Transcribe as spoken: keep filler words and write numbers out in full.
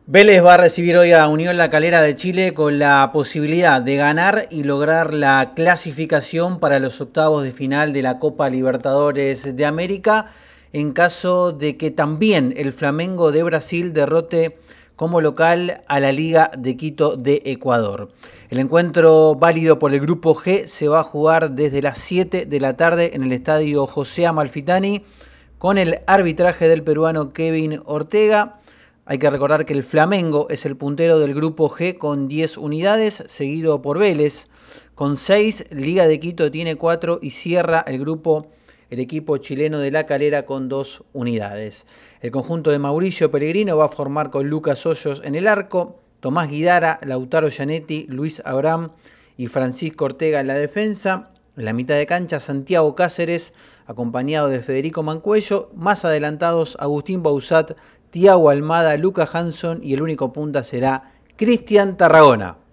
Vélez va a recibir hoy a Unión La Calera de Chile con la posibilidad de ganar y lograr la clasificación para los octavos de final de la Copa Libertadores de América, en caso de que también el Flamengo de Brasil derrote como local a la Liga de Quito de Ecuador. El encuentro válido por el grupo G se va a jugar desde las siete de la tarde en el estadio José Amalfitani con el arbitraje del peruano Kevin Ortega. Hay que recordar que el Flamengo es el puntero del grupo G con diez unidades, seguido por Vélez con seis, Liga de Quito tiene cuatro y cierra el grupo el equipo chileno de La Calera con dos unidades. El conjunto de Mauricio Pellegrino va a formar con Lucas Hoyos en el arco, Tomás Guidara, Lautaro Gianetti, Luis Abraham y Francisco Ortega en la defensa. En la mitad de cancha, Santiago Cáceres, acompañado de Federico Mancuello. Más adelantados, Agustín Bausat, Thiago Almada, Luca Hanson y el único punta será Cristian Tarragona.